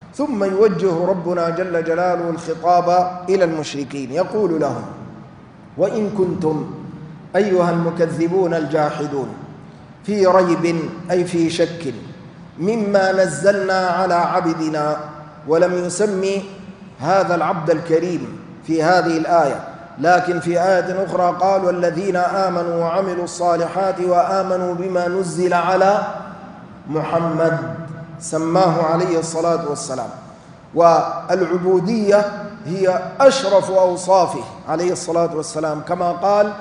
ثم يوجه ربنا جل جلاله الخطاب إلى المشركين، يقول لهم: وإن كنتم أيها المكذبون الجاحدون في ريب أي في شك مما نزلنا على عبدنا، ولم يسمي هذا العبد الكريم في هذه الآية، لكن في آية أخرى قال: والذين آمنوا وعملوا الصالحات وآمنوا بما نزل على محمد، سماه عليه الصلاة والسلام. والعبودية هي أشرف أوصافه عليه الصلاة والسلام، كما قال: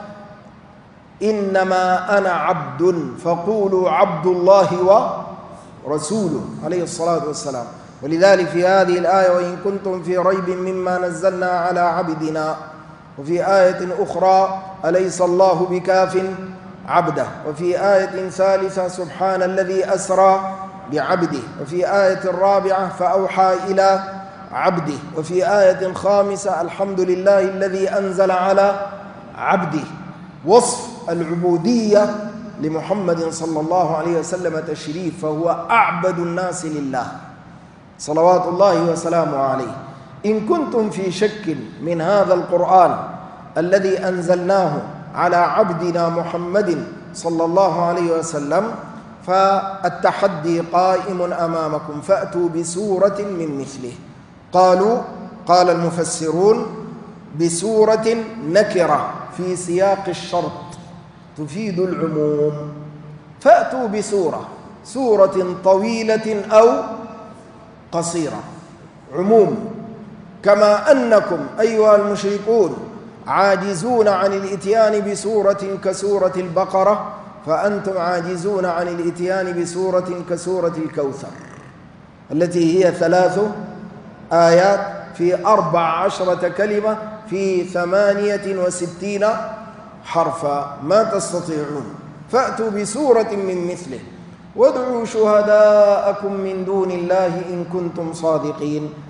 إنما أنا عبد فقولوا عبد الله ورسوله عليه الصلاة والسلام. ولذلك في هذه الآية: وإن كنتم في ريب مما نزلنا على عبدنا، وفي آية أخرى: أليس الله بكاف عبده، وفي آية ثالثة: سبحان الذي أسرى بعبده، وفي آية رابعة: فأوحى إلى عبده، وفي آية خامسة: الحمد لله الذي أنزل على عبده. وصف العبودية لمحمد صلى الله عليه وسلم تشريف، فهو أعبد الناس لله صلوات الله وسلامه عليه. إن كنتم في شك من هذا القرآن الذي أنزلناه على عبدنا محمد صلى الله عليه وسلم، فالتحدي قائم أمامكم، فأتوا بسورة من مثله. قال المفسرون: بسورة نكرة في سياق الشرط تفيد العموم، فأتوا سورة طويلة أو قصيرة، عموم. كما أنكم أيها المشركون عاجزون عن الإتيان بسورة كسورة البقرة، فأنتم عاجزون عن الإتيان بسورة كسورة الكوثر، التي هي 3 آيات في 14 كلمة في 68 حرفا، ما تستطيعون. فأتوا بسورة من مثله وادعوا شهداءكم من دون الله إن كنتم صادقين.